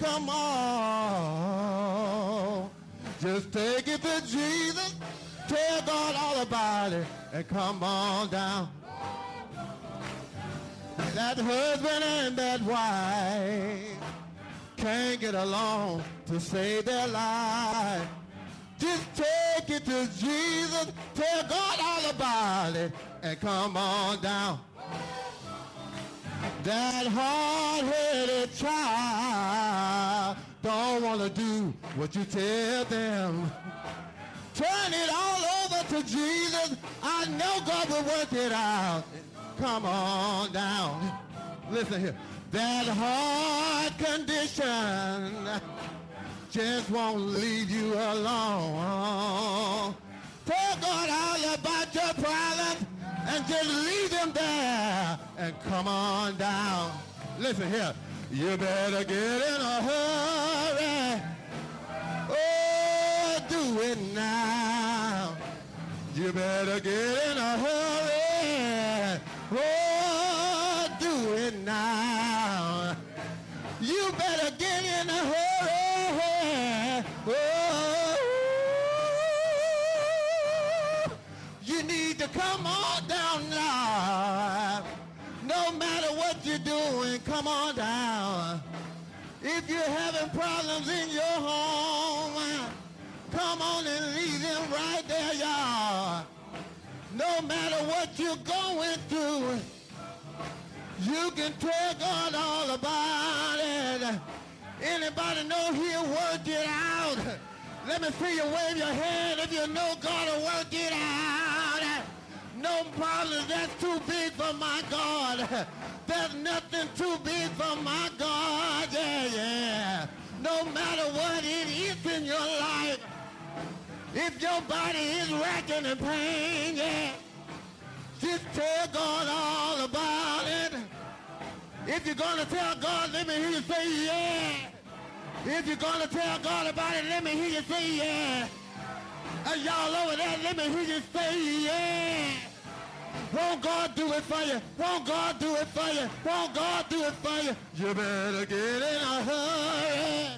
come on. Just take it to Jesus, tell God all about it, and come on down. That husband and that wife can't get along to save their life. Just take it to Jesus, tell God all about it, and come on down. That hard-headed child don't want to do what you tell them. Turn it all over to Jesus. I know God will work it out. Come on down. Listen here. That heart condition just won't leave you alone. Tell God all about your problems and just leave them there and come on down. Listen here. You better get in a hurry. Oh, do it now. You better get in a hurry. Oh, do it now. You better get in a hurry. Oh, you need to come on down now. No matter what you're doing, come on down. If you're having problems in your home, come on and leave them right there, y'all. No matter what you're going through, you can tell God all about it. Anybody know He'll work it out? Let me see you wave your hand if you know God will work it out. No problem that's too big for my God. There's nothing too big for my God. Yeah, yeah. No matter what it is in your life, if your body is racking in pain, yeah, just tell God all about it. If you're going to tell God, let me hear you say yeah. If you're going to tell God about it, let me hear you say yeah. And y'all over there, let me hear you say yeah. Won't God do it for you? Won't God do it for you? Won't God do it for you? You better get in a hurry.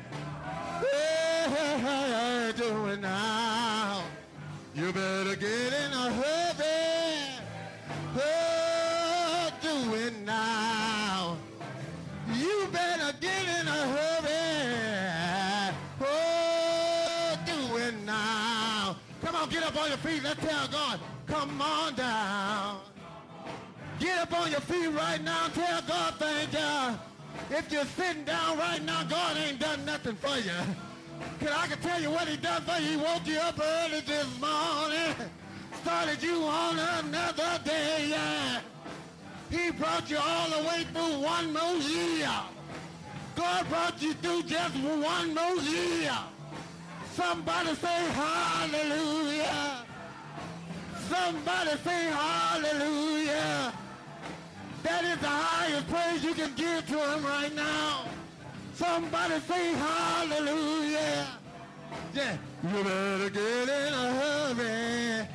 Yeah, do it now. You better get in a hurry. Oh, do it now. You better get in a hurry. Oh, do it now. Come on, get up on your feet. Let's tell God, come on down. Get up on your feet right now. Tell God thank you. If you're sitting down right now, God ain't done nothing for you. Cause I can tell you what He done for you. He woke you up early this morning. Started you on another day, yeah. He brought you all the way through one more year. God brought you through just one more year. Somebody say hallelujah. Somebody say hallelujah. That is the highest praise you can give to Him right now. Somebody say hallelujah. Yeah. You better get in a hurry.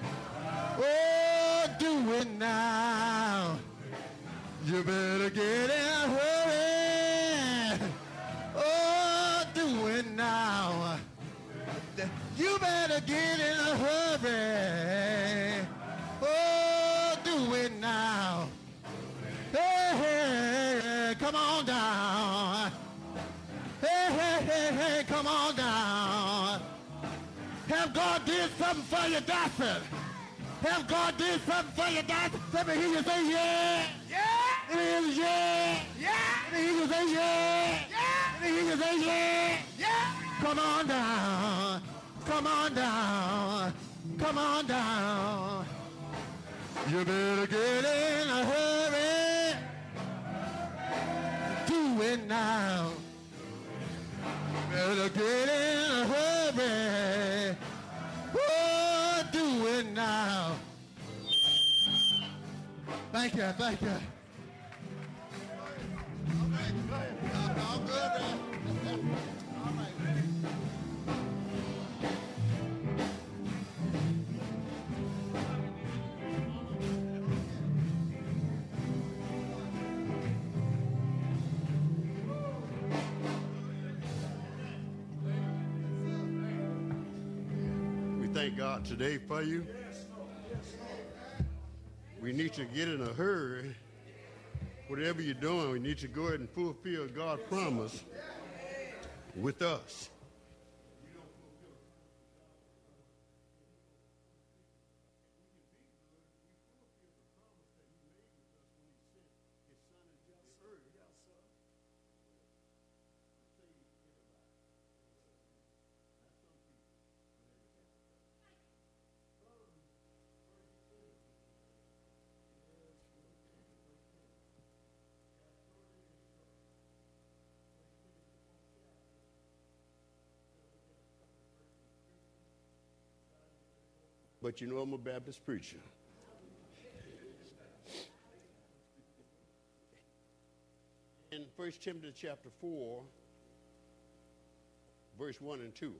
Oh, do it now. You better get in a hurry. Oh, do it now. You better get in a hurry. Oh, do it now. Hey, hey, hey, come on down. Hey, hey, hey, hey, come on down. Have God did something for you, Dawson? Have God did something for you, Dawson? Let me hear you say yeah. Yeah. Let me hear you yeah. Yeah. Let me hear you say yeah. Yeah. Let me hear you say yeah. Yeah. Come on down. Come on down. Come on down. You better get in a hurry. Do it now. Better get in a hurry. Oh, do it now. Thank you, thank you. All good, man. All right. thank God today for you. We need to get in a hurry. Whatever you're doing, we need to go ahead and fulfill God's promise with us. But you know I'm a Baptist preacher. In 1 Timothy chapter 4, verse 1 and 2,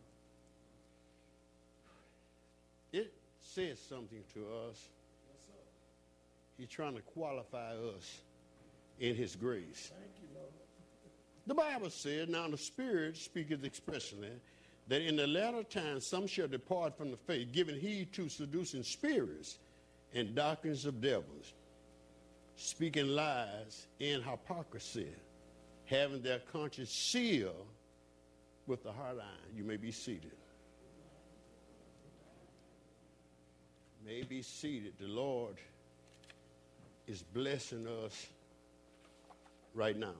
it says something to us. He's trying to qualify us in his grace. The Bible said, now the Spirit speaketh expressly, that in the latter times some shall depart from the faith, giving heed to seducing spirits and doctrines of devils, speaking lies in hypocrisy, having their conscience sealed with the hard iron. You may be seated. May be seated. The Lord is blessing us right now.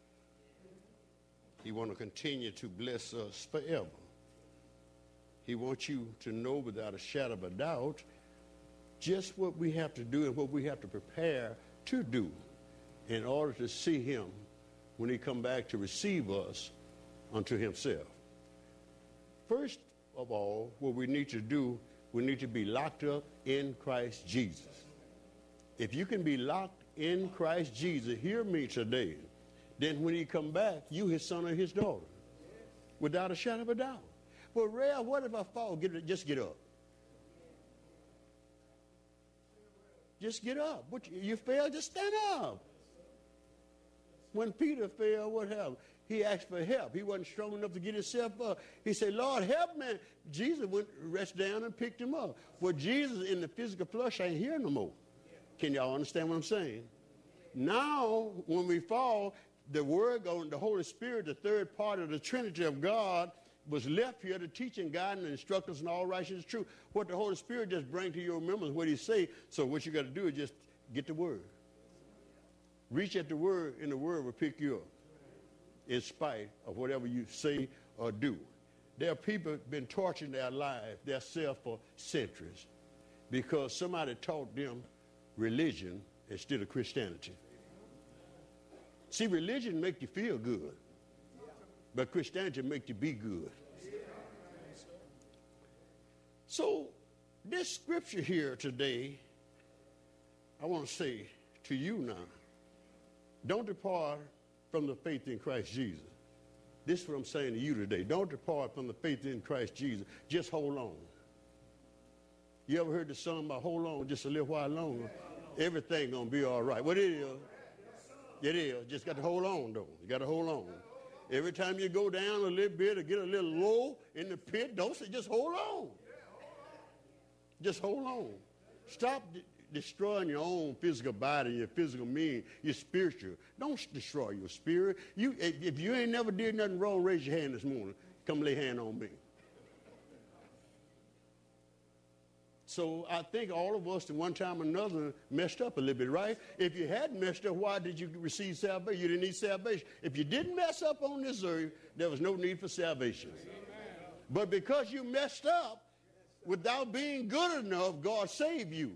He wants to continue to bless us forever. He wants you to know without a shadow of a doubt just what we have to do and what we have to prepare to do in order to see him when he come back to receive us unto himself. First of all, what we need to do, we need to be locked up in Christ Jesus. If you can be locked in Christ Jesus, hear me today, then when he come back, you his son or his daughter, without a shadow of a doubt. Well, Ray, what if I fall? Just get up. Just get up. You fail, just stand up. When Peter fell, what happened? He asked for help. He wasn't strong enough to get himself up. He said, Lord, help me. Jesus went, reached down and picked him up. Well, Jesus in the physical flesh ain't here no more. Can y'all understand what I'm saying? Now, when we fall, the Word, the Holy Spirit, the third part of the Trinity of God, was left here to teach and guide and instruct us in all righteousness truth. What the Holy Spirit just brings to your remembrance what he say. So what you got to do is just get the Word. Reach at the Word, and the Word will pick you up in spite of whatever you say or do. There are people who have been torturing their life, their self for centuries because somebody taught them religion instead of Christianity. See, religion makes you feel good. But Christianity makes you be good. So this scripture here today, I want to say to you now, don't depart from the faith in Christ Jesus. This is what I'm saying to you today. Don't depart from the faith in Christ Jesus. Just hold on. You ever heard the song about hold on just a little while longer? Everything going to be all right. What it is? It is. Just got to hold on, though. You got to hold on. Every time you go down a little bit or get a little low in the pit, don't say, just hold on. Just hold on. Stop destroying your own physical body, your physical being, your spiritual. Don't destroy your spirit. If you ain't never did nothing wrong, raise your hand this morning. Come lay hand on me. So I think all of us at one time or another messed up a little bit, right? If you hadn't messed up, why did you receive salvation? You didn't need salvation. If you didn't mess up on this earth, there was no need for salvation. Amen. But because you messed up without being good enough, God saved you.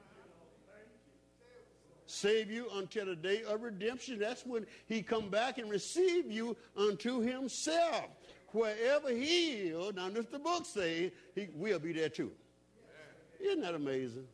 Save you until the day of redemption. That's when he come back and receive you unto himself. Wherever he is, now this the book says, he will be there too. Isn't that amazing?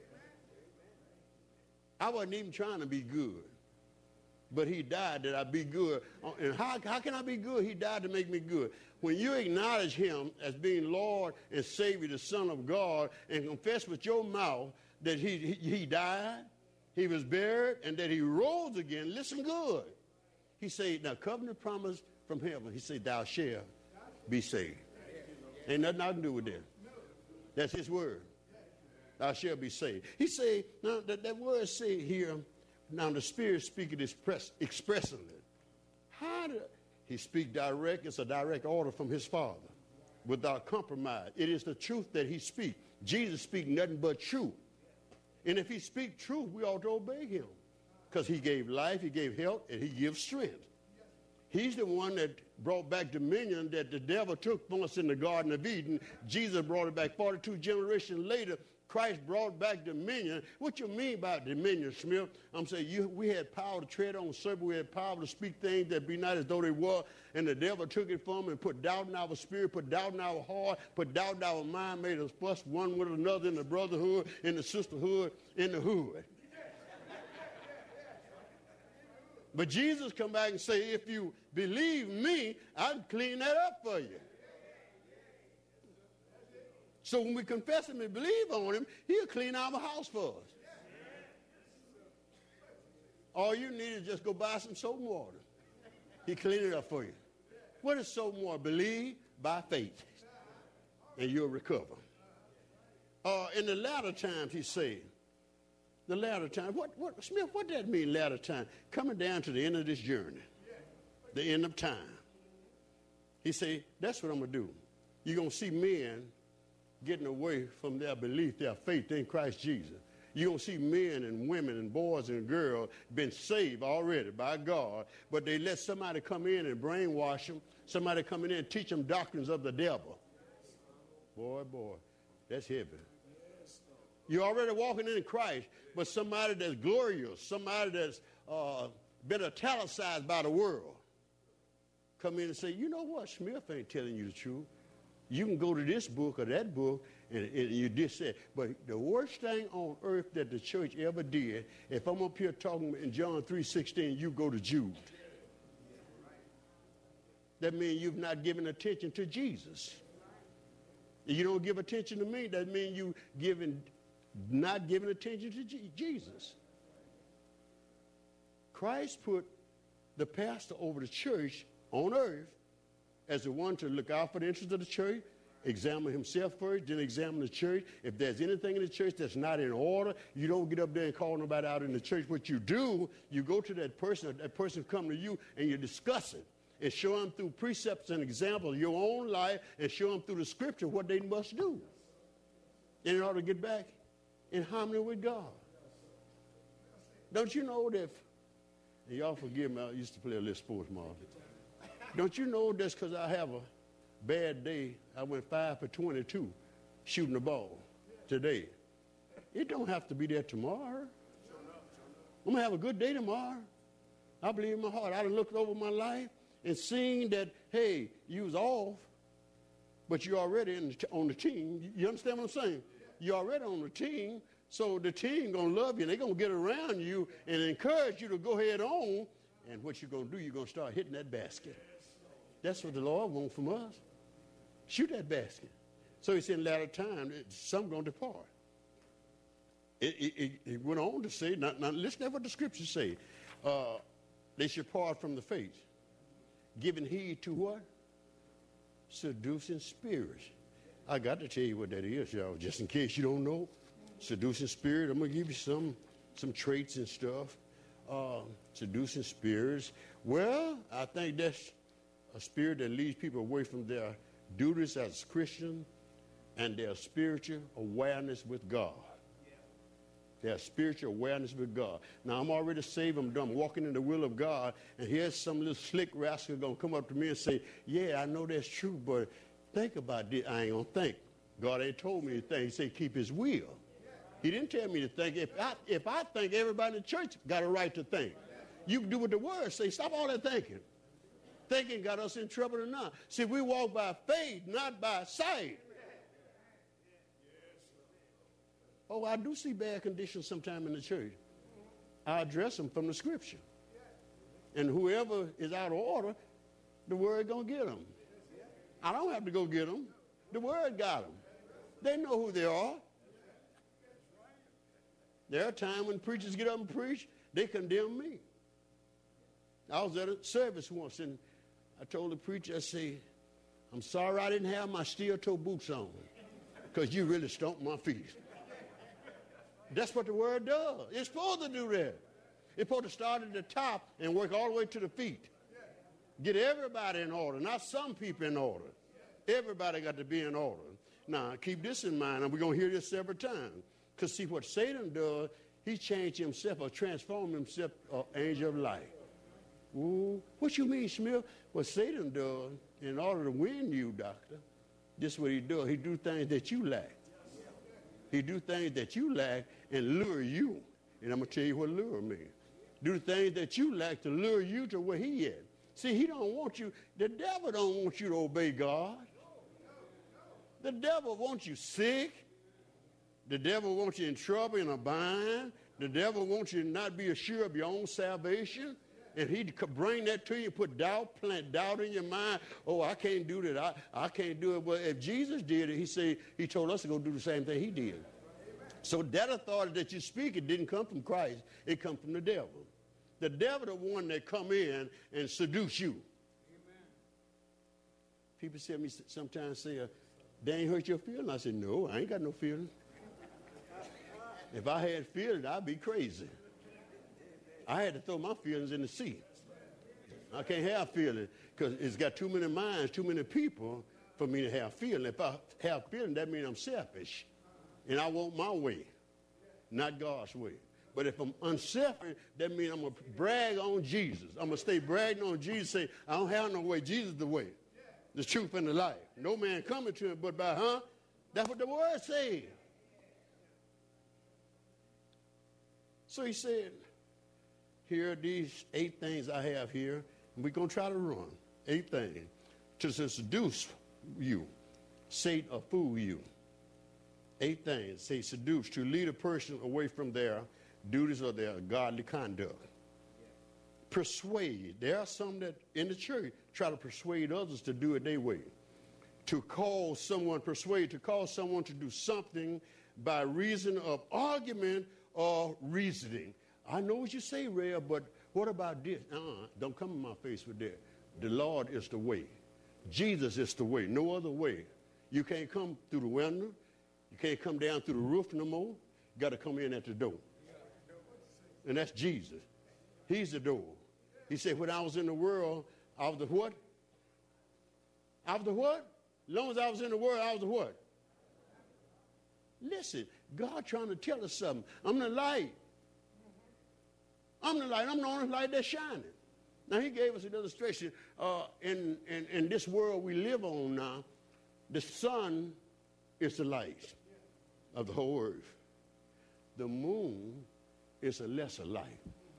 I wasn't even trying to be good, but he died that I be good. And how can I be good? He died to make me good. When you acknowledge him as being Lord and Savior, the Son of God, and confess with your mouth that he died, he was buried, and that he rose again, listen good. He said, now covenant promise from heaven. He said, thou shalt be saved. Ain't nothing I can do with that. That's his word. Thou shalt be saved. He say, now that word say here, now the Spirit speaking expressively. How do he speak direct? It's a direct order from his Father without compromise. It is the truth that he speaks. Jesus speak nothing but truth. And if he speak truth, we ought to obey him. Because he gave life, he gave health, and he gives strength. He's the one that brought back dominion that the devil took from us in the Garden of Eden. Jesus brought it back 42 generations later. Christ brought back dominion. What you mean by dominion, Smith? I'm saying we had power to tread on serpents. We had power to speak things that be not as though they were. And the devil took it from us and put doubt in our spirit, put doubt in our heart, put doubt in our mind, made us fuss one with another in the brotherhood, in the sisterhood, in the hood. But Jesus come back and say, if you believe me, I'll clean that up for you. So when we confess him and believe on him, he'll clean our house for us. All you need is just go buy some soap and water. He'll clean it up for you. What is soap and water? Believe by faith, and you'll recover. In the latter times, he said, the latter time. Smith, what does that mean, latter time? Coming down to the end of this journey, the end of time. He said, that's what I'm going to do. You're going to see men getting away from their belief, their faith in Christ Jesus. You're going to see men and women and boys and girls been saved already by God, but they let somebody come in and brainwash them, somebody come in and teach them doctrines of the devil. Boy, that's heavy. You're already walking in Christ, but somebody that's glorious, somebody that's been italicized by the world, come in and say, you know what, Smith ain't telling you the truth. You can go to this book or that book, and you just said. But the worst thing on earth that the church ever did, if I'm up here talking in John 3:16, you go to Jude. That means you've not given attention to Jesus. If you don't give attention to me, that means you not giving attention to Jesus. Christ put the pastor over the church on earth as the one to look out for the interests of the church, examine himself first, then examine the church. If there's anything in the church that's not in order, you don't get up there and call nobody out in the church. What you do, you go to that person come to you, and you discuss it and show them through precepts and examples of your own life, and show them through the scripture what they must do in order to get back in harmony with God. Don't you know that, and y'all forgive me, I used to play a little sports, Marvin. Don't you know that's because I have a bad day, I went 5 for 22 shooting the ball today. It don't have to be there tomorrow. I'm going to have a good day tomorrow. I believe in my heart. I done looked over my life and seen that, hey, you was off, but you're already on the team. You understand what I'm saying? You're already on the team, so the team going to love you, and they're going to get around you and encourage you to go ahead on. And what you're going to do, you're going to start hitting that basket. That's what the Lord wants from us. Shoot that basket. So he said in latter time, some going to depart. It went on to say, now listen to what the scriptures say. They should part from the faith, giving heed to what? Seducing spirits. I got to tell you what that is, y'all, just in case you don't know. Seducing spirit, I'm going to give you some traits and stuff. Seducing spirits. Well, I think that's a spirit that leads people away from their duties as Christians and their spiritual awareness with God. Their spiritual awareness with God. Now, I'm already saved. I'm done walking in the will of God, and here's some little slick rascal going to come up to me and say, yeah, I know that's true, but think about this. I ain't going to think. God ain't told me to think. He said keep his will. He didn't tell me to think. If I think, everybody in the church got a right to think. You can do what the word say. Stop all that thinking. Thinking got us in trouble or not. See, we walk by faith, not by sight. Oh, I do see bad conditions sometime in the church. I address them from the scripture. And whoever is out of order, the word going to get them. I don't have to go get them. The word got them. They know who they are. There are times when preachers get up and preach, they condemn me. I was at a service once, and I told the preacher, I say, I'm sorry I didn't have my steel-toe boots on. because you really stomped my feet. That's what the word does. It's supposed to do that. It's supposed to start at the top and work all the way to the feet. Get everybody in order, not some people in order. Everybody got to be in order. Now, keep this in mind, and we're going to hear this several times. Because see, what Satan does, he changed himself or transformed himself an angel of light. Ooh, what you mean, Smith? What Satan does, in order to win you, doctor, this is what he does. He do things that you lack. He do things that you lack and lure you. And I'm going to tell you what lure means. Do the things that you lack to lure you to where he is. See, he don't want you, the devil don't want you to obey God. The devil wants you sick. The devil wants you in trouble, in a bind. The devil wants you to not be assured of your own salvation. And he could bring that to you, put doubt, plant doubt in your mind. Oh, I can't do that. I can't do it. Well, if Jesus did it, he told us to go do the same thing he did. So that authority that you speak, it didn't come from Christ. It come from the devil. The devil, the one that come in and seduce you. Amen. People say to me sometimes, they ain't hurt your feelings. I said, no, I ain't got no feelings. If I had feelings, I'd be crazy. I had to throw my feelings in the sea. I can't have feelings because it's got too many minds, too many people for me to have feelings. If I have feelings, that means I'm selfish. And I want my way, not God's way. But if I'm unselfish, that means I'm going to brag on Jesus. I'm going to stay bragging on Jesus, say, I don't have no way. Jesus is the way, the truth, and the life. No man coming to him but by, That's what the word says. So he said, here are these 8 things I have here, and we're going to try to run 8 things to seduce you, Satan or fool you. 8 things, say seduce, to lead a person away from their duties or their godly conduct. Persuade. There are some that in the church try to persuade others to do it their way. To cause someone to do something by reason of argument or reasoning. I know what you say, Ray, but what about this? Don't come in my face with that. The Lord is the way. Jesus is the way. No other way. You can't come through the window. You can't come down through the roof no more. You got to come in at the door. And that's Jesus. He's the door. He said, when I was in the world, I was the what? I was the what? As long as I was in the world, I was the what? Listen, God trying to tell us something. I'm the light. I'm the light. I'm the only light that's shining. Now, he gave us an illustration. In this world we live on now, the sun is the light of the whole earth. The moon is a lesser light.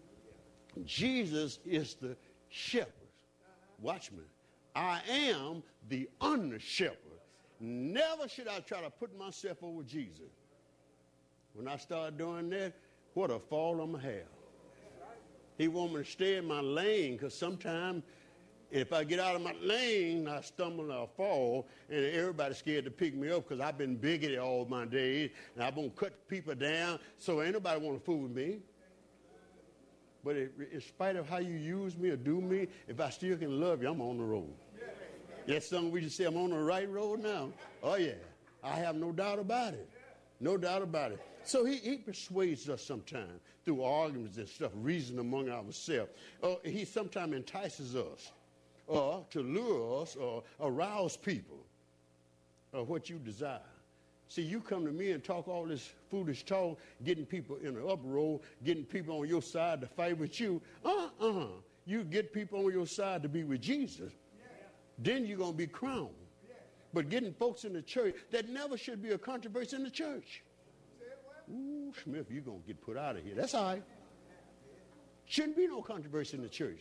Jesus is the shepherd. Watchman. I am the under shepherd. Never should I try to put myself over Jesus. When I start doing that, what a fall I'm going to have. He wants me to stay in my lane because sometimes if I get out of my lane, I stumble or fall, and everybody's scared to pick me up because I've been bigoted all my days, and I'm going to cut people down, so ain't nobody want to fool with me. But in spite of how you use me or do me, if I still can love you, I'm on the road. That's something we just say, I'm on the right road now. Oh, yeah. I have no doubt about it. No doubt about it. So he persuades us sometimes through arguments and stuff, reason among ourselves. He sometimes entices us to lure us or arouse people of what you desire. See, you come to me and talk all this foolish talk, getting people in an uproar, getting people on your side to fight with you. You get people on your side to be with Jesus. Then you're going to be crowned. But getting folks in the church, that never should be a controversy in the church. Ooh, Smith, you're going to get put out of here. That's all right. Shouldn't be no controversy in the church.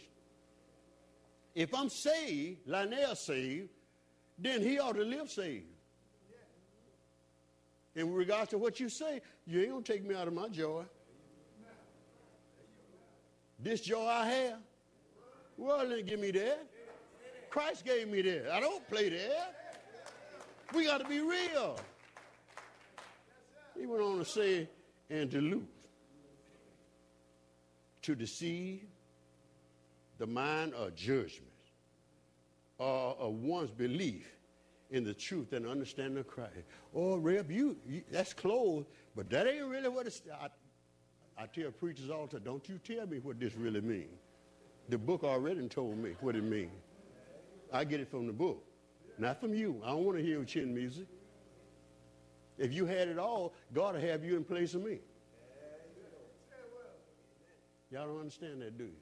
If I'm saved, Lionel saved, then he ought to live saved. In regards to what you say, you ain't going to take me out of my joy. This joy I have, well, didn't give me that. Christ gave me that. I don't play that. We got to be real. He went on to say, and delude, to deceive the mind of judgment or of one's belief in the truth and understanding of Christ. Oh, Reb, that's close, but that ain't really what it's. I tell preachers all the time, don't you tell me what this really means. The book already told me what it means. I get it from the book, not from you. I don't want to hear chin music. If you had it all, God will have you in place of me. Y'all don't understand that, do you?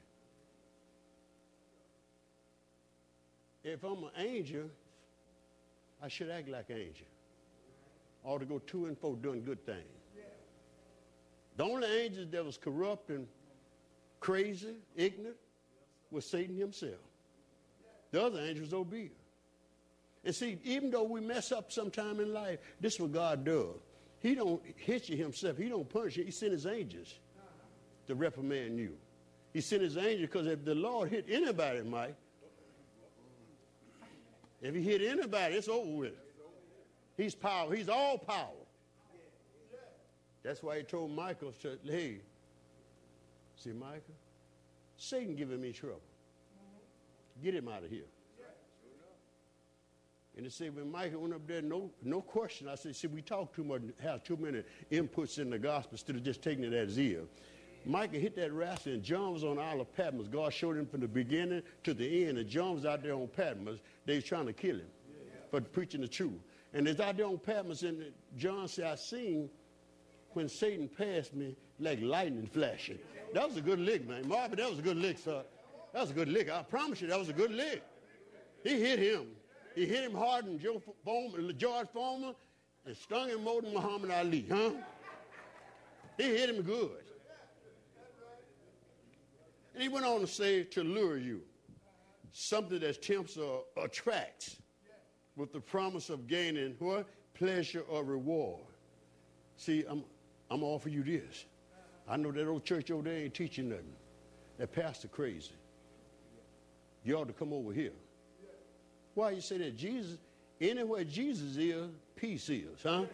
If I'm an angel, I should act like an angel. I ought to go to and fro doing good things. The only angel that was corrupt and crazy, ignorant, was Satan himself. The other angels obedient. And see, even though we mess up sometime in life, this is what God does. He don't hit you himself. He don't punish you. He sent his angels to reprimand you. He sent his angels because if the Lord hit anybody, Mike, if he hit anybody, it's over with. He's power. He's all power. That's why he told Michael, hey, see, Michael, Satan giving me trouble. Get him out of here. And they said, when Michael went up there, no question. I said, see, we talk too much, have too many inputs in the gospel instead of just taking it as is. Michael hit that rascal, and John was on the Isle of Patmos. God showed him from the beginning to the end, and John was out there on Patmos. They was trying to kill him for preaching the truth. And it's out there on Patmos, and John said, I seen when Satan passed me like lightning flashing. That was a good lick, man. Marvin, that was a good lick, sir. That was a good lick. I promise you, that was a good lick. He hit him. He hit him harder than George Foreman and stung him more than Muhammad Ali, huh? He hit him good. And he went on to say, to lure you, something that tempts or attracts with the promise of gaining what? Pleasure or reward. See, I'm offering you this. I know that old church over there ain't teaching nothing. That pastor crazy. You ought to come over here. Why you say that? Jesus, anywhere Jesus is, peace is, huh?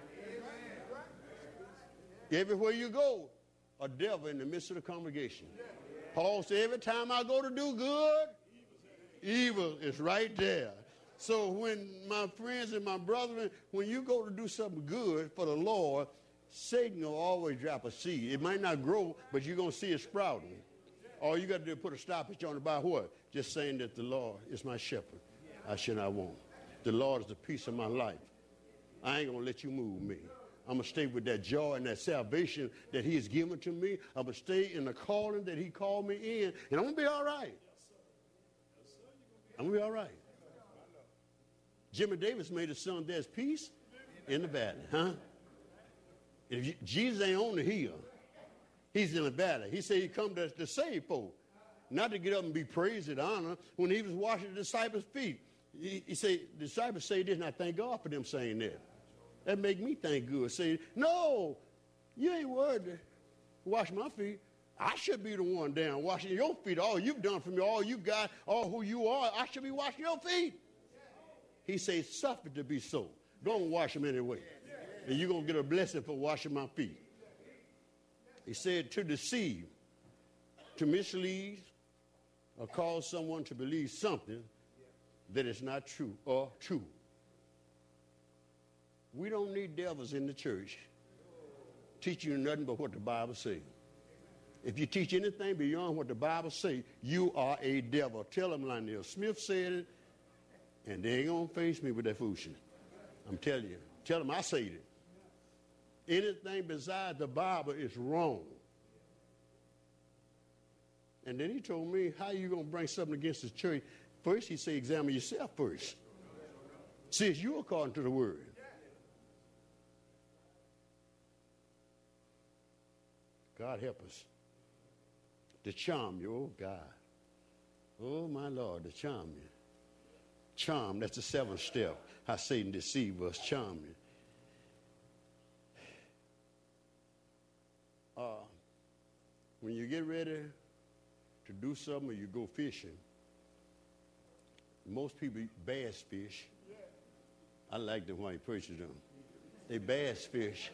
Everywhere you go, a devil in the midst of the congregation. Paul said, every time I go to do good, evil is right there. So when my friends and my brethren, when you go to do something good for the Lord, Satan will always drop a seed. It might not grow, but you're going to see it sprouting. All you got to do is put a stoppage on it by what? Just saying that the Lord is my shepherd. I shall not want. The Lord is the peace of my life. I ain't going to let you move me. I'm going to stay with that joy and that salvation that he has given to me. I'm going to stay in the calling that he called me in, and I'm going to be all right. I'm going to be all right. Jimmy Davis made a song, there's peace in the valley, huh? If Jesus ain't on the hill, he's in the valley. He said he come to save folk, not to get up and be praised and honored. When he was washing the disciples' feet, he said, the disciples say this, and I thank God for them saying that. That make me thank good. Say, no, you ain't worried to wash my feet. I should be the one down washing your feet. All you've done for me, all you got, all who you are, I should be washing your feet. He says, suffer to be so. Go and wash them anyway. And you're going to get a blessing for washing my feet. He said, to deceive, to mislead, or cause someone to believe something that is not true or true. We don't need devils in the church teaching you nothing but what the Bible says. If you teach anything beyond what the Bible says, you are a devil. Tell them Lionel Smith said it, and they ain't going to face me with that foolishness. I'm telling you. Tell them I said it. Anything besides the Bible is wrong. And then he told me, how are you going to bring something against the church? First, he said, examine yourself first. See if you're according to the word. God help us to charm you, oh God. Oh, my Lord, to charm you. Charm, that's the seventh step. How Satan deceives us, charm you. When you get ready to do something or you go fishing, most people eat bass fish. I like them while he preaches them. They bass fish.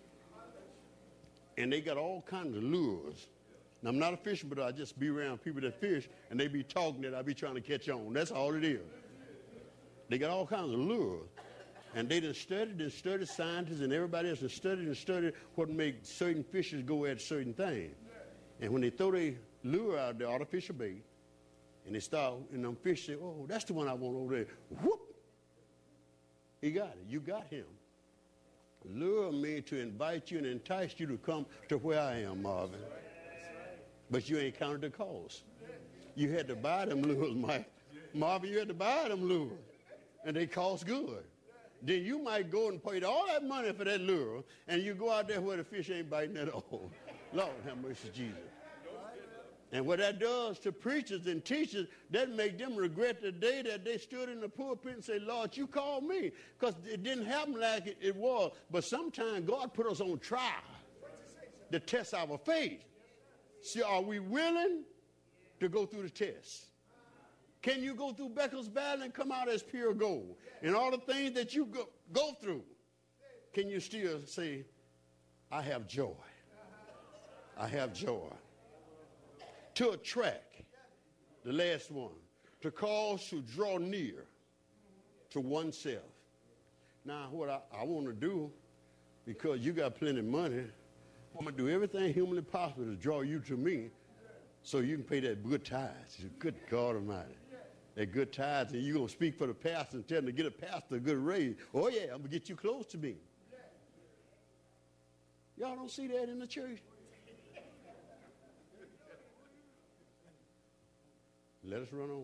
And they got all kinds of lures. Now, I'm not a fisherman, but I just be around people that fish, and they be talking that I be trying to catch on. That's all it is. They got all kinds of lures. And they done studied, scientists and everybody else and studied what make certain fishes go at certain things. And when they throw their lure out, the artificial bait, and they start, and them fish say, oh, that's the one I want over there. Whoop! He got it. You got him. Lure means to invite you and entice you to come to where I am, Marvin. But you ain't counted the cost. You had to buy them lures, Mike. Marvin, you had to buy them lures. And they cost good. Then you might go and pay all that money for that lure, and you go out there where the fish ain't biting at all. Lord have mercy, Jesus. And what that does to preachers and teachers, that make them regret the day that they stood in the pulpit and say, Lord, you called me. Because it didn't happen like it was. But sometimes God put us on trial to test our faith. See, are we willing to go through the test? Can you go through Beckles Valley and come out as pure gold? And all the things that you go through, can you still say, I have joy? I have joy. To attract, the last one, to cause to draw near to oneself. Now, what I want to do, because you got plenty of money, I'm going to do everything humanly possible to draw you to me so you can pay that good tithes. Good God Almighty. That good tithes, and you're going to speak for the pastor and tell him to get a pastor a good raise. Oh, yeah, I'm going to get you close to me. Y'all don't see that in the church? Let us run on.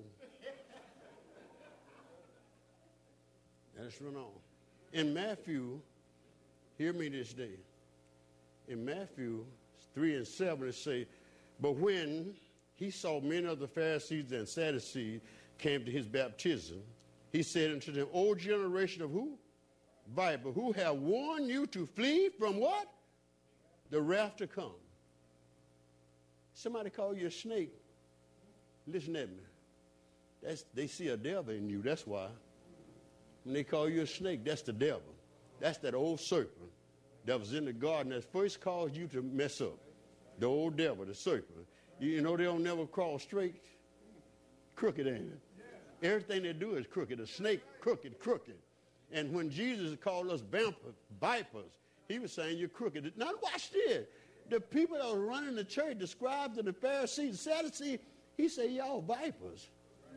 Let us run on. In Matthew, hear me this day. In Matthew 3 and 7, it say, but when he saw many of the Pharisees and Sadducees came to his baptism, he said unto them, O generation of who? Viper, who have warned you to flee from what? The wrath to come. Somebody call you a snake. Listen at me. They see a devil in you, that's why. When they call you a snake, that's the devil. That's that old serpent that was in the garden that first caused you to mess up. The old devil, the serpent. You know they don't never crawl straight. Crooked, ain't it? Everything they do is crooked. A snake, crooked. And when Jesus called us vipers, he was saying you're crooked. Now watch this. The people that were running the church, the scribes and the Pharisees, the Sadducees, he said, y'all vipers.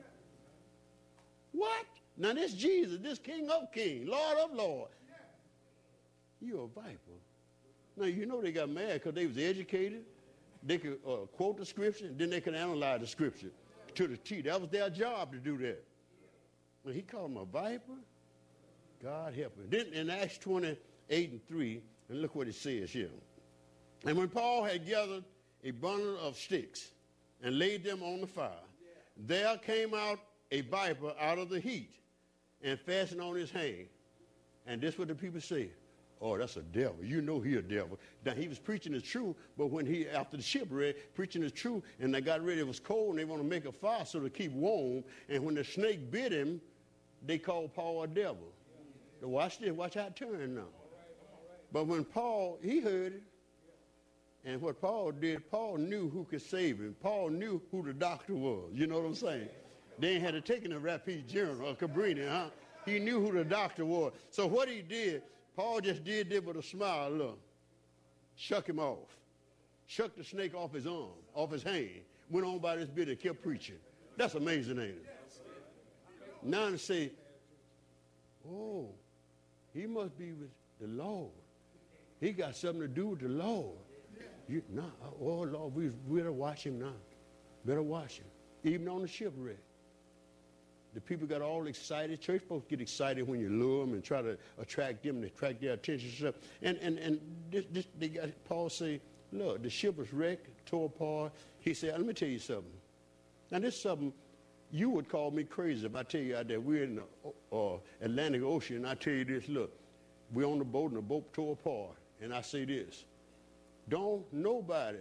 What? Now this Jesus, this King of Kings, Lord of Lords. You're a viper. Now you know they got mad because they was educated. They could quote the scripture, and then they could analyze the scripture to the T. That was their job to do that. When he called him a viper, God help him. Then in Acts 28 and 3, and look what it says here. And when Paul had gathered a bundle of sticks and laid them on the fire, there came out a viper out of the heat and fastened on his hand. And this is what the people say. Oh, that's a devil. You know he a devil. Now, he was preaching the truth, but when he, after the shipwreck, preaching the truth, and they got ready, it was cold, and they want to make a fire so to keep warm, and when the snake bit him, they called Paul a devil. So watch this. Watch how it turned now. But when Paul, he heard it, and what Paul did, Paul knew who could save him. Paul knew who the doctor was. You know what I'm saying? They ain't had to take in a Rapid General or Cabrini, huh? He knew who the doctor was. So what he did, Paul just did this with a smile, look. Shuck him off. Shuck the snake off his arm, off his hand. Went on by this bit and kept preaching. That's amazing, ain't it? Now to say, oh, he must be with the Lord. He got something to do with the Lord. Oh, Lord, we better watch him now. Better watch him. Even on the shipwreck. The people got all excited. Church folks get excited when you lure them and try to attract them and attract their attention and stuff. And they got Paul say, look, the ship was wrecked, tore apart. He said, let me tell you something. Now this is something you would call me crazy if I tell you out there we're in the Atlantic Ocean and I tell you this, look, we're on the boat and the boat tore apart. And I say this, don't nobody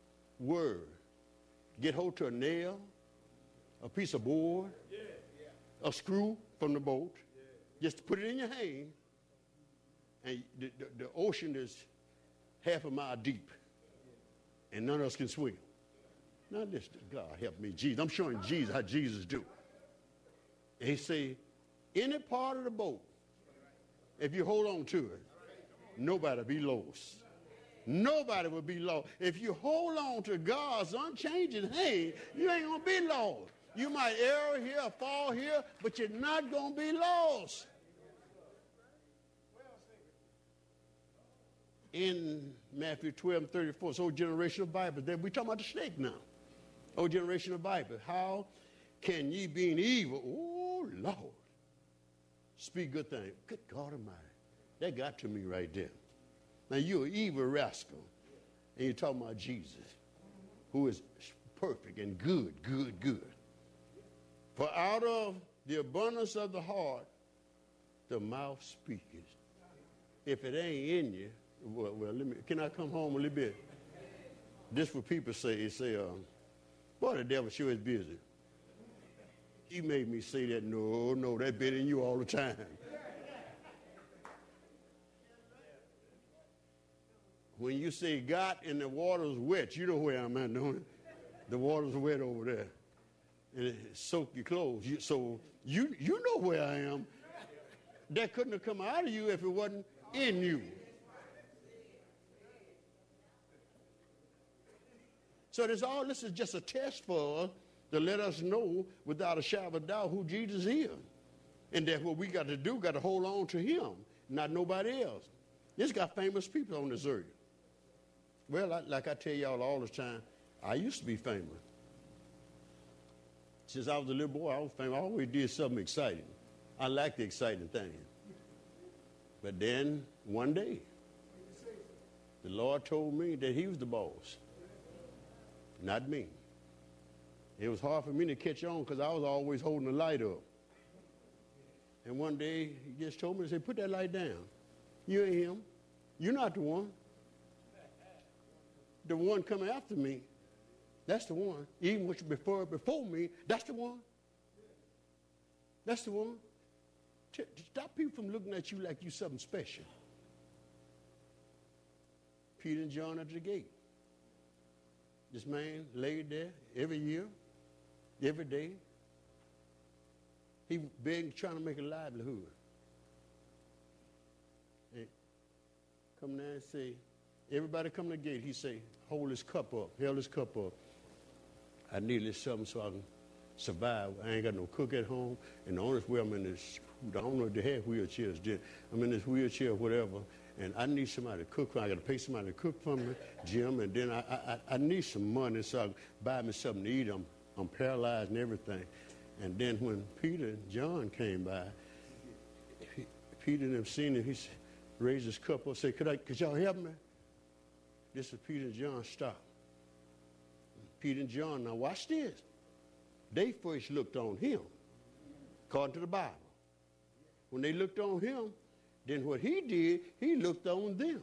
get hold to a nail, a piece of board, a screw from the boat, just put it in your hand, and the ocean is half a mile deep, and none of us can swim. Now this, God help me, Jesus. I'm showing Jesus how Jesus do. And he say, any part of the boat, if you hold on to it, nobody will be lost. Nobody will be lost. If you hold on to God's unchanging hand, you ain't going to be lost. You might err here, fall here, but you're not going to be lost. In Matthew 12:34, it's old generational Bible. We're talking about the snake now. Old generational Bible. How can ye being evil, oh Lord, speak good things? Good God Almighty. That got to me right there. Now you're an evil rascal. And you're talking about Jesus, who is perfect and good. For out of the abundance of the heart, the mouth speaketh. If it ain't in you, well, can I come home a little bit? This what people say. Boy, the devil sure is busy. He made me say that. No, that been in you all the time. When you say got and the water's wet, you know where I'm at, don't you? The water's wet over there. And it soaked your clothes. So you know where I am. That couldn't have come out of you if it wasn't in you. So this is just a test for us to let us know without a shadow of doubt who Jesus is. And that what we got to do, got to hold on to him, not nobody else. This got famous people on this earth. Well, like I tell y'all all the time, I used to be famous. Since I was a little boy, I was famous. I always did something exciting. I liked the exciting thing. But then one day, the Lord told me that he was the boss, not me. It was hard for me to catch on because I was always holding the light up. And one day, he just told me, he said, put that light down. You ain't him. You're not the one. The one coming after me, that's the one. Even which before me, that's the one. That's the one. Stop people from looking at you like you something special. Peter and John at the gate. This man laid there every year, every day. He begging, trying to make a livelihood. And come there and say, everybody come to the gate. He say, hold his cup up, held his cup up. I need a little something so I can survive. I ain't got no cook at home. And the only way I'm in this, I don't know if they had wheelchairs then. I'm in this wheelchair or whatever. And I need somebody to cook for me. I got to pay somebody to cook for me, Jim. And then I need some money so I can buy me something to eat. I'm paralyzed and everything. And then when Peter and John came by, Peter and them seen him, he raised his cup up and said, could y'all help me? This is Peter and John stopped. Peter and John, now watch this. They first looked on him, according to the Bible. When they looked on him, then what he did, he looked on them.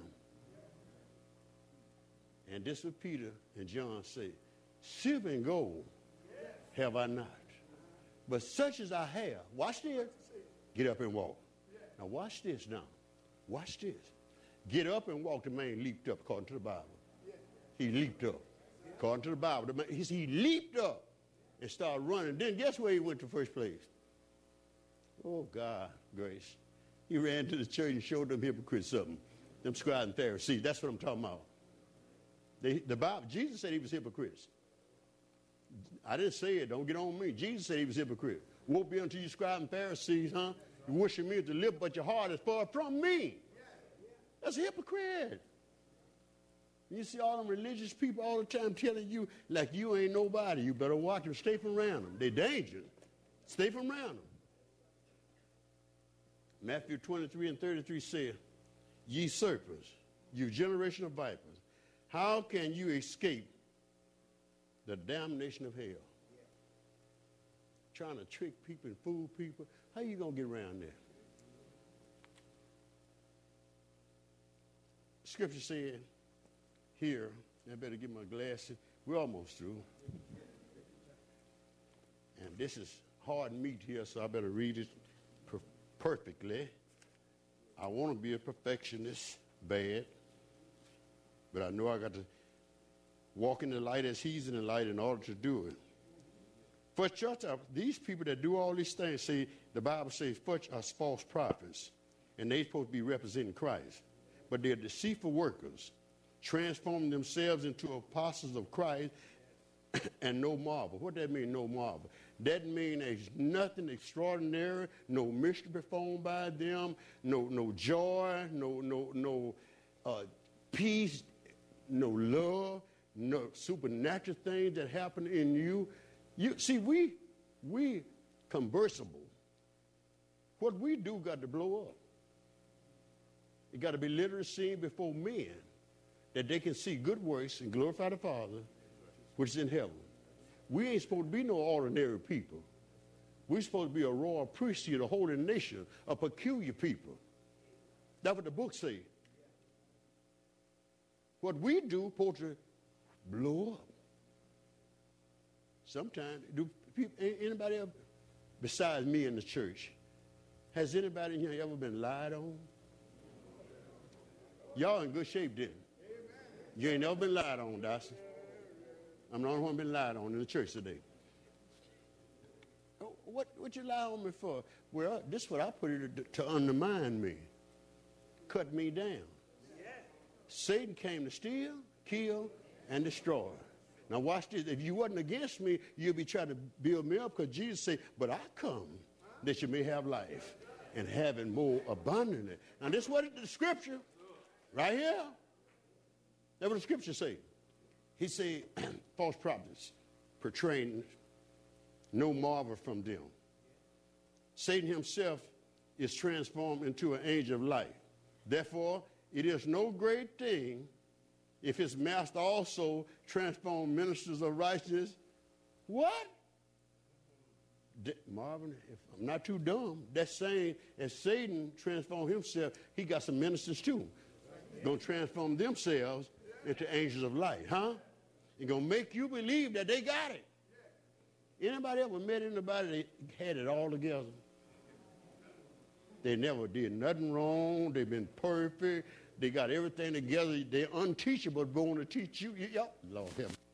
And this is what Peter and John say, silver and gold have I not, but such as I have, watch this, get up and walk. Now watch this now. Watch this. Get up and walk. The man leaped up according to the Bible. He leaped up according to the Bible. The man, he leaped up and started running. Then guess where he went to first place? Oh, God, grace. He ran to the church and showed them hypocrites something. Them scribes and Pharisees. That's what I'm talking about. The Bible, Jesus said he was hypocrites. I didn't say it. Don't get on me. Jesus said he was hypocrite. Woe be unto you, scribes and Pharisees, huh? You worship me with the lip, but your heart is far from me. That's a hypocrite. You see all them religious people all the time telling you like you ain't nobody. You better watch them. Stay from around them. They're dangerous. Stay from around them. Matthew 23 and 33 says, ye serpents, you generation of vipers, how can you escape the damnation of hell? Trying to trick people and fool people. How you going to get around there? Scripture said here, I better get my glasses. We're almost through. And this is hard meat here, so I better read it perfectly. I want to be a perfectionist, bad. But I know I got to walk in the light as he's in the light in order to do it. First church, these people that do all these things, see, the Bible says first are false prophets, and they're supposed to be representing Christ. But they're deceitful workers, transforming themselves into apostles of Christ, and no marvel. What that mean, no marvel? That means there's nothing extraordinary, no mystery performed by them, no joy, no peace, no love, no supernatural things that happen in you. You see, we conversible. What we do got to blow up. It got to be literally seen before men, that they can see good works and glorify the Father, which is in heaven. We ain't supposed to be no ordinary people. We're supposed to be a royal priesthood, a holy nation, a peculiar people. That's what the book says. What we do supposed to blow up. Sometimes, do people, anybody else besides me in the church, has anybody in here ever been lied on? Y'all in good shape, didn't you? You ain't never been lied on, Dawson. I'm the only one been lied on in the church today. What you lie on me for? Well, this is what I put it to undermine me, cut me down. Satan came to steal, kill, and destroy. Now watch this. If you wasn't against me, you'd be trying to build me up, because Jesus said, but I come that you may have life and have it more abundantly. Now this is what the scripture, right here, that's what the scripture say. He said, false prophets portraying no marvel from them. Satan himself is transformed into an angel of light. Therefore, it is no great thing if his master also transformed ministers of righteousness. What? Marvin, if I'm not too dumb, that's saying as Satan transformed himself, he got some ministers too. Going to transform themselves into angels of light, huh? And going to make you believe that they got it. Anybody ever met anybody that had it all together? They never did nothing wrong. They've been perfect. They got everything together. They're unteachable, but going to teach you. Yep, Lord help me.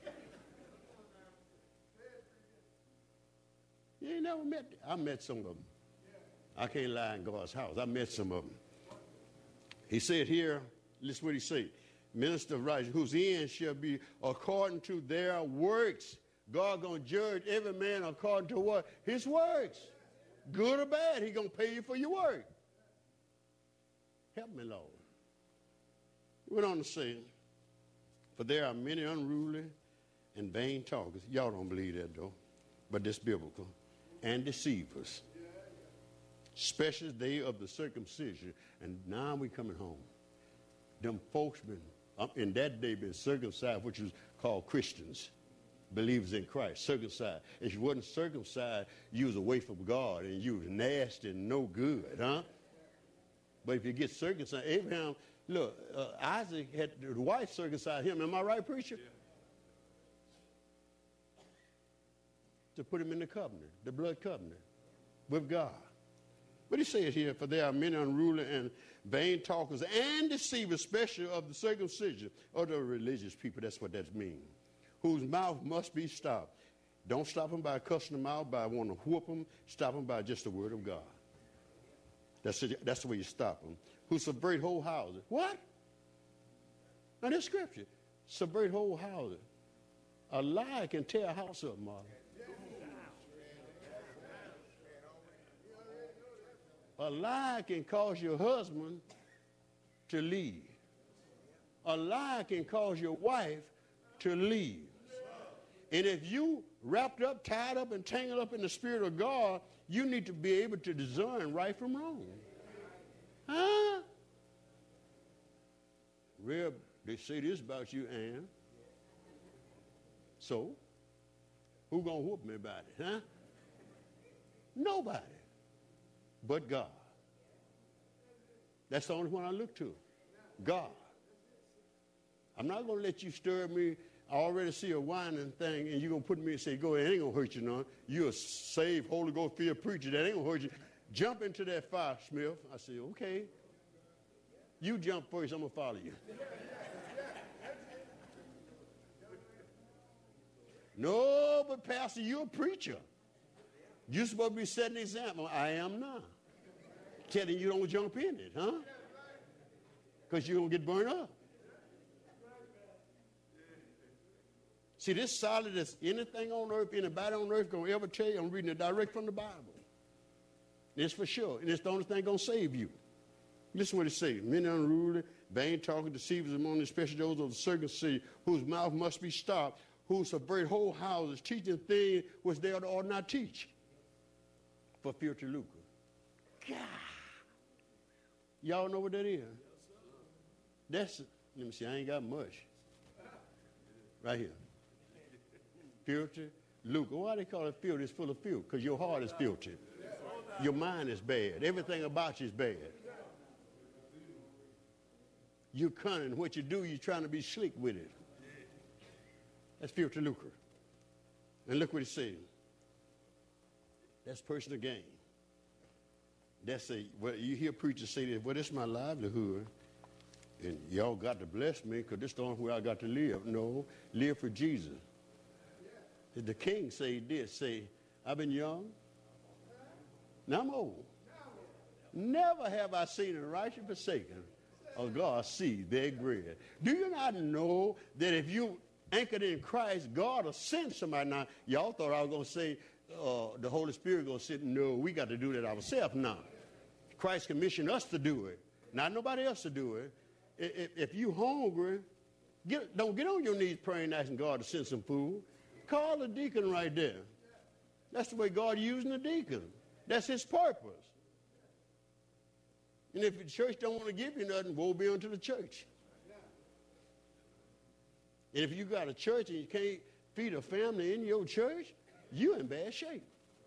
You ain't never met them. I met some of them. I can't lie in God's house. I met some of them. He said here, listen what he said. Minister of righteousness, whose end shall be according to their works. God going to judge every man according to what? His works. Good or bad, he going to pay you for your work. Help me, Lord. He went on to say, for there are many unruly and vain talkers. Y'all don't believe that, though, but that's biblical. And deceivers, especially they of the circumcision. And now we coming home. Them folks been, in that day, been circumcised, which was called Christians. Believers in Christ, circumcised. If you wasn't circumcised, you was away from God and you was nasty and no good, huh? But if you get circumcised, Abraham, look, Isaac had the wife circumcised him. Am I right, preacher? Yeah. To put him in the covenant, the blood covenant with God. But he says here, for there are many unruly and vain talkers and deceivers, especially of the circumcision, or the religious people. That's what that means. Whose mouth must be stopped. Don't stop them by cussing them out, by wanting to whoop them. Stop them by just the word of God. That's the way you stop them. Who subvert whole houses. What? Now this scripture. Subvert whole houses. A lie can tear a house up, Mark. A lie can cause your husband to leave. A lie can cause your wife to leave. And if you wrapped up, tied up, and tangled up in the Spirit of God, you need to be able to discern right from wrong. Huh? Real, they say this about you, Ann. So, who gonna whoop me about it, huh? Nobody but God. That's the only one I look to. God. I'm not going to let you stir me. I already see a whining thing, and you're going to put me and say, go ahead, it ain't going to hurt you none. You're a saved, Holy Ghost filled preacher. That ain't going to hurt you. Jump into that fire, Smith. I say, okay. You jump first, I'm going to follow you. No, but Pastor, you're a preacher. You're supposed to be setting an example. I am now. Telling you don't jump in it, huh? Because you're going to get burned up. See, this solid as anything on earth, anybody on earth going to ever tell you. I'm reading it direct from the Bible. It's for sure. And it's the only thing going to save you. Listen what it says. Many unruly, vain talking, deceivers among the special those of the circumcision, whose mouth must be stopped, who subvert whole houses, teaching things which they ought not teach, for future lucre. God. Y'all know what that is? That's, let me see, I ain't got much. Right here. Filter, lucre. Why they call it filter? It's full of filth, because your heart is filtered. Your mind is bad. Everything about you is bad. You're cunning. What you do, you're trying to be slick with it. That's filter lucre. And look what it says. That's personal gain. That's well, you hear preachers say that, well, this is my livelihood. And y'all got to bless me because this is the only way I got to live. No, live for Jesus. The king said this, say, I've been young, now I'm old. Never have I seen a righteous forsaken or God's seed beg bread. Do you not know that if you anchored in Christ, God will send somebody? Now, y'all thought I was going to say the Holy Spirit going to sit. No, we got to do that ourselves now. Christ commissioned us to do it, not nobody else to do it. If you hungry, don't get on your knees praying, asking God to send some food. Call the deacon right there. That's the way God using the deacon. That's his purpose. And if the church don't want to give you nothing, woe be unto the church. And if you got a church and you can't feed a family in your church, you're in bad shape.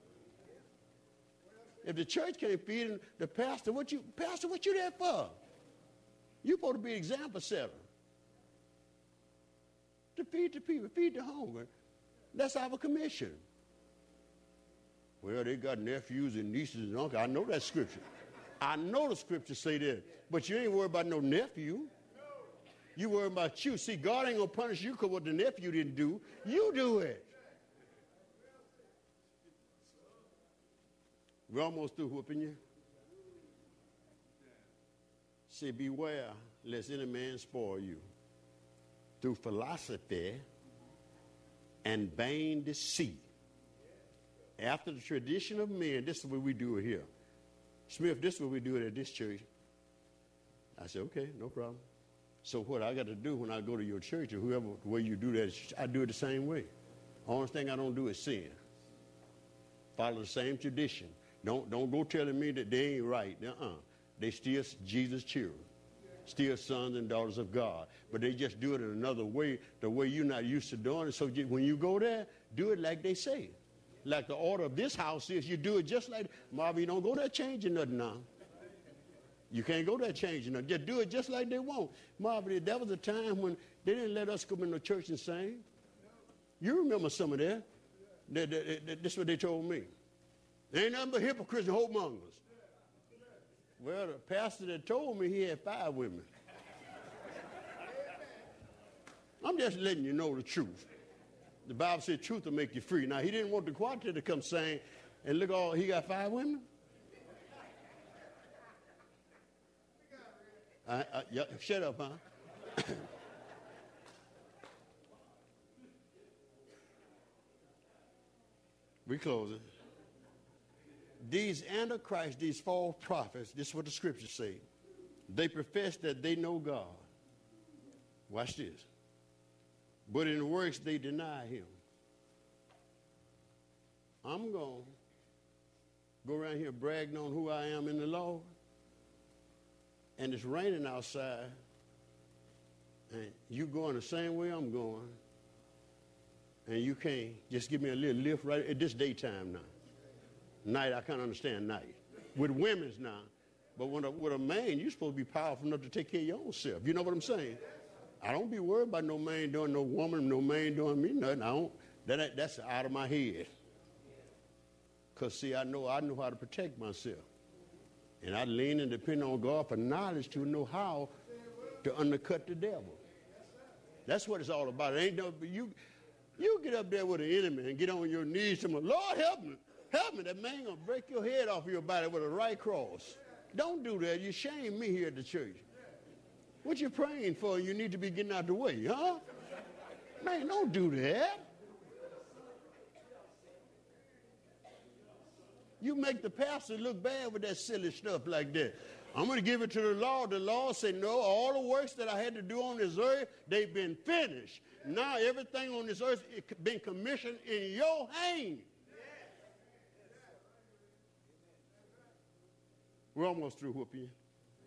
If the church can't feed the pastor, what you there for? You're supposed to be an example setter. To feed the people, feed the hungry. That's our commission. Well, they got nephews and nieces and uncles. I know that scripture. I know the scripture say that. But you ain't worried about no nephew. You worried about you. See, God ain't going to punish you because what the nephew didn't do. You do it. We're almost through whooping you. Say, beware lest any man spoil you through philosophy and vain deceit. After the tradition of men, this is the way we do it here. Smith, this is what we do it at this church. I said, okay, no problem. So what I got to do when I go to your church or whoever, the way you do that, I do it the same way. Only thing I don't do is sin. Follow the same tradition. Don't go telling me that they ain't right. They still Jesus' children. Still sons and daughters of God. But they just do it in another way, the way you're not used to doing it. So when you go there, do it like they say. Like the order of this house is, you do it just like, Marvin, you don't go there changing nothing now. You can't go there changing nothing. Just do it just like they want. Marvin, there was a time when they didn't let us come in the church and sing. You remember some of that. This is what they told me. There ain't nothing but hypocrites and hope mongers. Well, the pastor that told me he had 5 women. I'm just letting you know the truth. The Bible said truth will make you free. Now, he didn't want the quartet to come sing and look he got 5 women? Shut up, huh? We closing. These antichrists, these false prophets, this is what the scriptures say. They profess that they know God. Watch this. But in works, they deny him. I'm going to go around here bragging on who I am in the Lord, and it's raining outside, and you going the same way I'm going, and you can't just give me a little lift right at this daytime now. Night, I can't understand night. With women's now. But with a man, you're supposed to be powerful enough to take care of your own self. You know what I'm saying? I don't be worried about no man doing no woman, no man doing me nothing. That's out of my head. Because, see, I know how to protect myself. And I lean and depend on God for knowledge to know how to undercut the devil. That's what it's all about. It ain't no, You get up there with an enemy and get on your knees to him, Lord, help me. Help me. That man going to break your head off of your body with a right cross. Don't do that. You shame me here at the church. What you praying for? You need to be getting out the way, huh? Man, don't do that. You make the pastor look bad with that silly stuff like that. I'm going to give it to the Lord. The Lord said, no, all the works that I had to do on this earth, they've been finished. Now everything on this earth has been commissioned in your hand. We're almost through whooping you.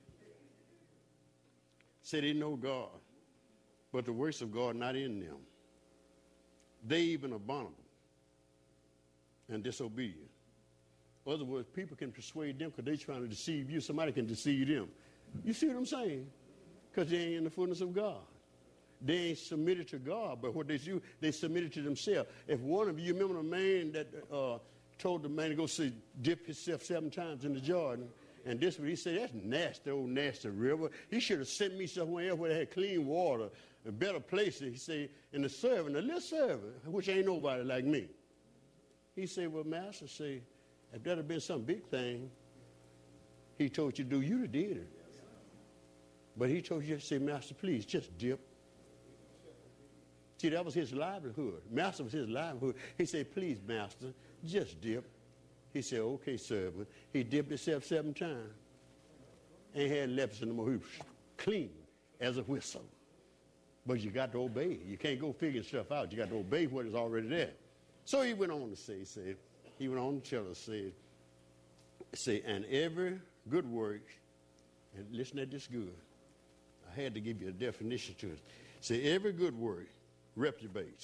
Say they know God, but the works of God not in them. They even abominable and disobedient. In other words, people can persuade them because they're trying to deceive you. Somebody can deceive them. You see what I'm saying? Because they ain't in the fullness of God. They ain't submitted to God, but what they do, they submitted to themselves. If one of you remember the man that told the man to go dip himself 7 times in the Jordan, and this one, he said, that's nasty, old nasty river. He should have sent me somewhere else where they had clean water and better places. He said, and the servant, the little servant, which ain't nobody like me. He said, well, master, say, if that had been some big thing, he told you to do, you'd have did it. But he told you to say, master, please, just dip. See, that was his livelihood. Master was his livelihood. He said, please, master, just dip. He said, okay, servant. He dipped himself 7 times. Ain't had leprosy no more. He was clean as a whistle. But you got to obey. You can't go figuring stuff out. You got to obey what is already there. So he went on to say, he went on to tell us, say, and every good work, and listen to this good. I had to give you a definition to it. Say, every good work reprobates.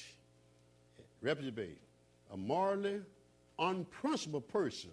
A morally unprincipled person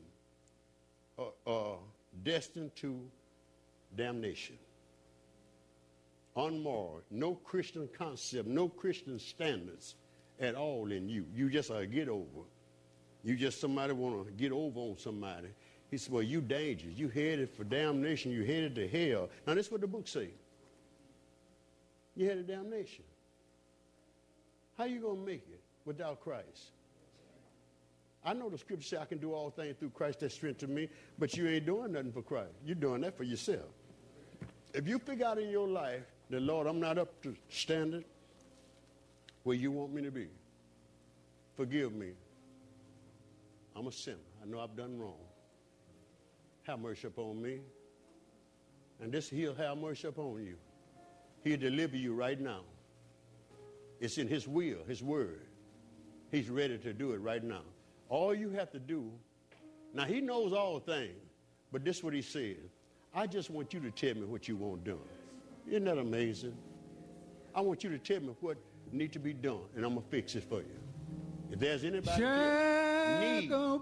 destined to damnation. Unmoral, no Christian concept, no Christian standards at all in you. You just a get over. You just somebody want to get over on somebody. He said, well, you dangerous. You headed for damnation. You headed to hell. Now, that's what the book says. You headed to damnation. How you going to make it without Christ? I know the scripture says I can do all things through Christ that strengthens me, but you ain't doing nothing for Christ. You're doing that for yourself. If you figure out in your life that, Lord, I'm not up to standard where you want me to be, forgive me. I'm a sinner. I know I've done wrong. Have mercy upon me. And this, he'll have mercy upon you. He'll deliver you right now. It's in his will, his word. He's ready to do it right now. All you have to do, now he knows all things, but this is what he said. I just want you to tell me what you want done. Isn't that amazing? I want you to tell me what needs to be done, and I'm going to fix it for you. If there's anybody here need Jesus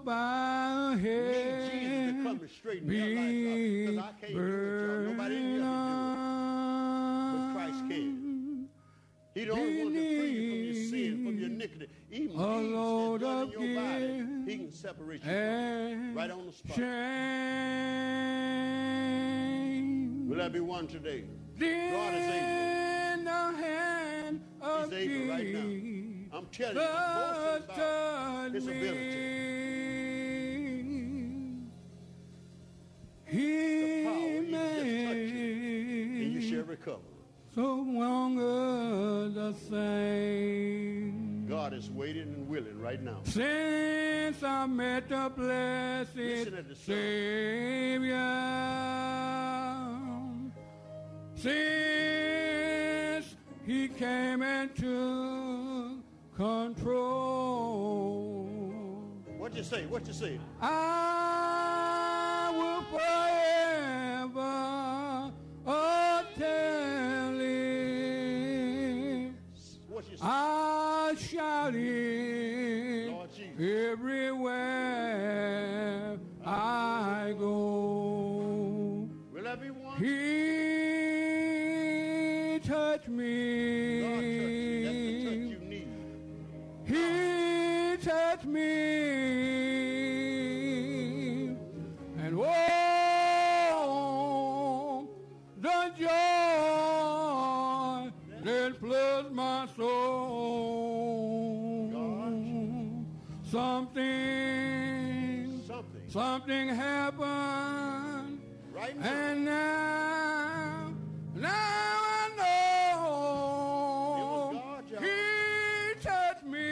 to come and straighten their life out, because I can't do it, y'all. Nobody in here can do it. But Christ can. He the only one to free you from your sin, from your iniquity. Even Jesus that's done in your body, he can separate you from it right on the spot. Will there be one today? God is able. He's able right now. I'm telling you, I'm boasting about his ability. The power, you just touch it, and you shall recover. So longer the same. God is waiting and willing right now. Since I met the blessed Savior, since he came into control. What you say? What you say? I will forever tell it. What you say? I shout it everywhere I go. Will there be one? He touched me. God touched you. That's the touch you need. He touched me. And oh, the joy that floods my soul. Something happened. Right now. And now I know God, y'all. He touched me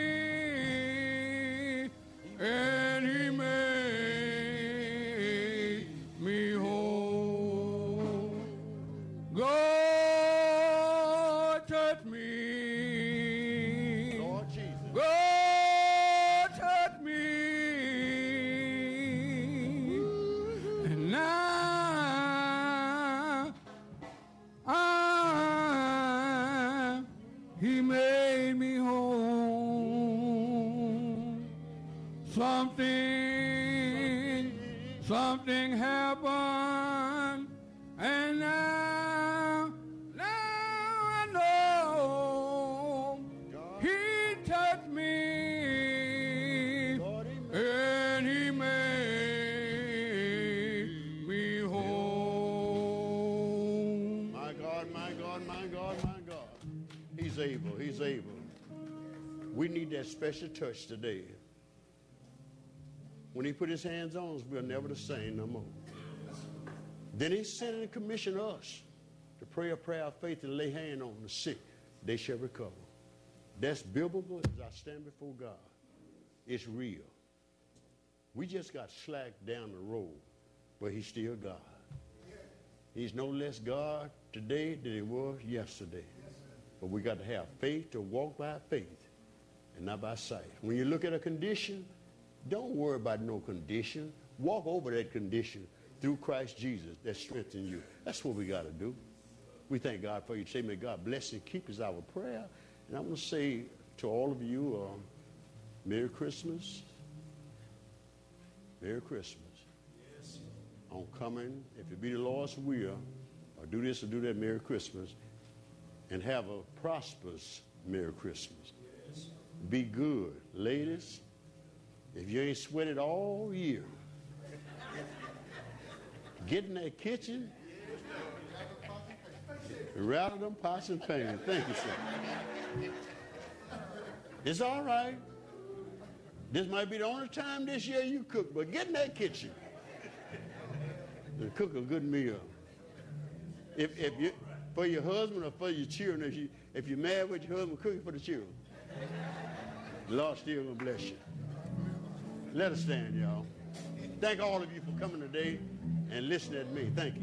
and He made me whole. God touched me. Lord Jesus. God touched me. And now He made me whole. Something happened, and now I know He touched me, Lord, He and He made me whole. My God, my God, my God, my God. He's able. He's able. We need that special touch today. When He put His hands on us, we're never the same no more. Then He sent and commissioned us to pray a prayer of faith and lay hand on the sick. They shall recover. That's biblical as I stand before God. It's real. We just got slacked down the road, but He's still God. He's no less God today than He was yesterday. But we got to have faith to walk by faith and not by sight. When you look at a condition, don't worry about no condition. Walk over that condition through Christ Jesus that strengthens you. That's what we got to do. We thank God for you. Say, may God bless and keep is our prayer. And I want to say to all of you, Merry Christmas. Merry Christmas. Yes. On coming, if it be the Lord's will, or do this or do that, Merry Christmas. And have a prosperous Merry Christmas. Yes. Be good. Ladies, if you ain't sweated all year, get in that kitchen and rattle them pots and pans. Thank you, sir. It's all right. This might be the only time this year you cook, but get in that kitchen and cook a good meal. If you, for your husband or for your children, if you're mad with your husband, cook it for the children. The Lord still gonna bless you. Let us stand, y'all. Thank all of you for coming today and listening to me. Thank you.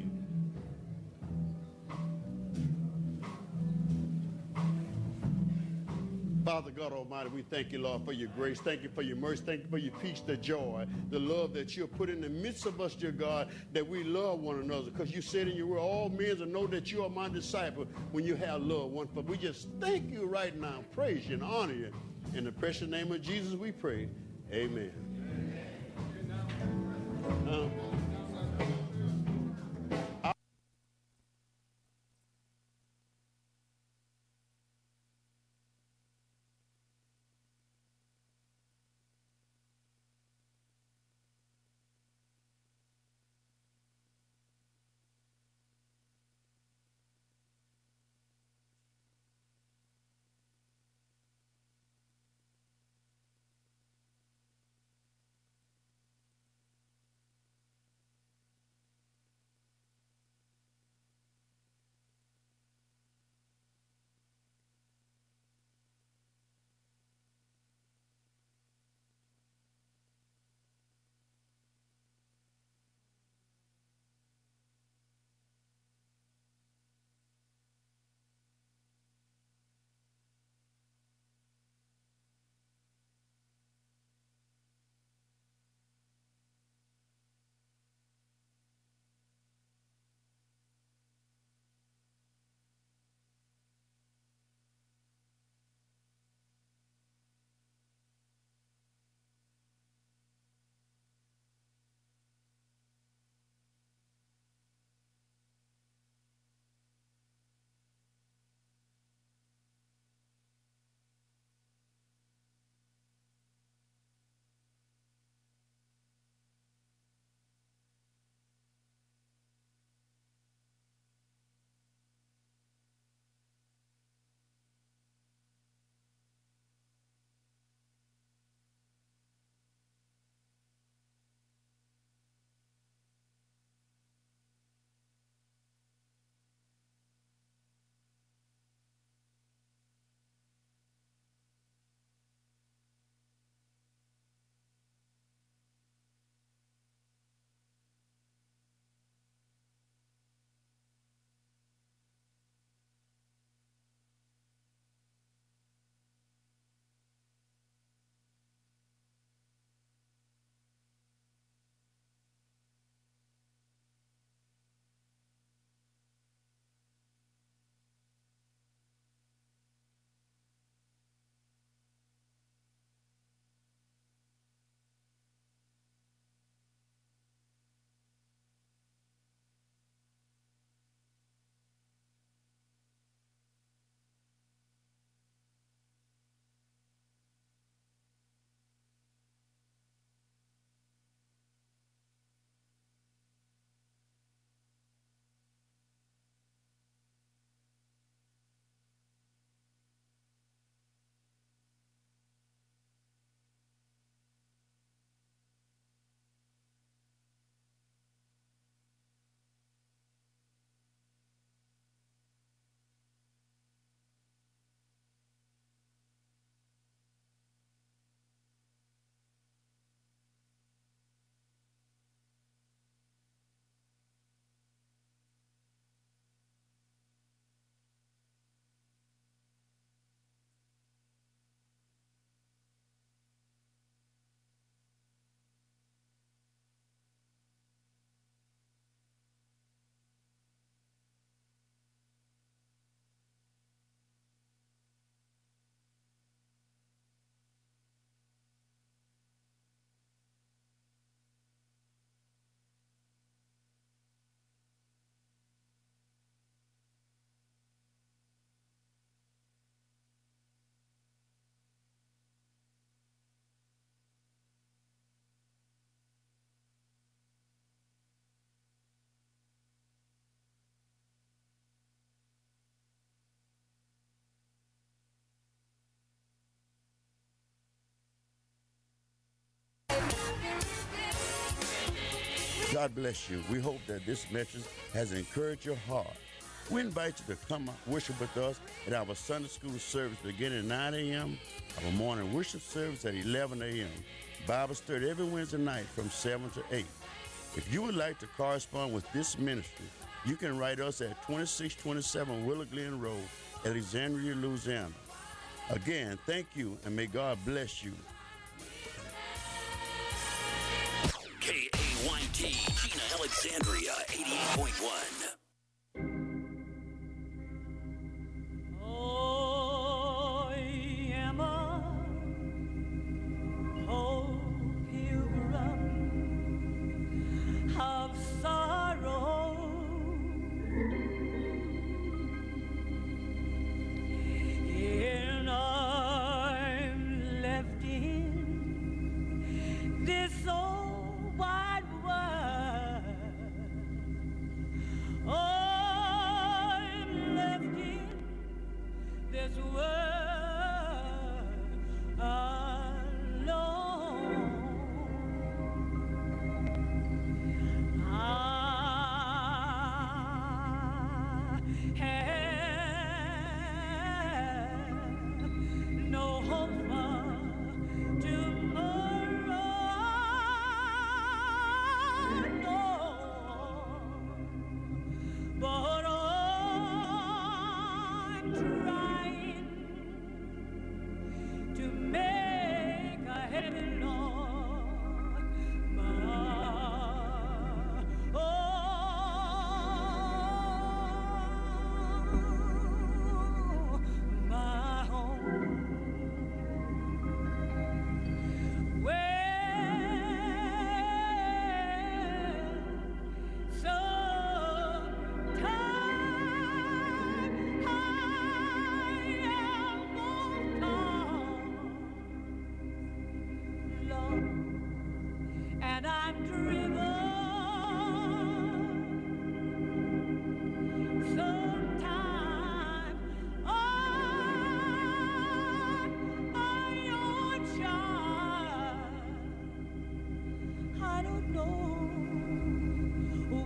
Father God Almighty, we thank you, Lord, for your grace. Thank you for your mercy. Thank you for your peace, the joy, the love that you have put in the midst of us, dear God, that we love one another. Because you said in your word, all men will know that you are my disciple when you have love one for. We just thank you right now, praise you and honor you. In the precious name of Jesus we pray. Amen. God bless you. We hope that this message has encouraged your heart. We invite you to come worship with us at our Sunday school service beginning at 9 a.m., our morning worship service at 11 a.m., Bible study every Wednesday night from 7 to 8. If you would like to correspond with this ministry, you can write us at 2627 Willow Glen Road, Alexandria, Louisiana. Again, thank you, and may God bless you. KAYT, Gina, Alexandria, 88.1.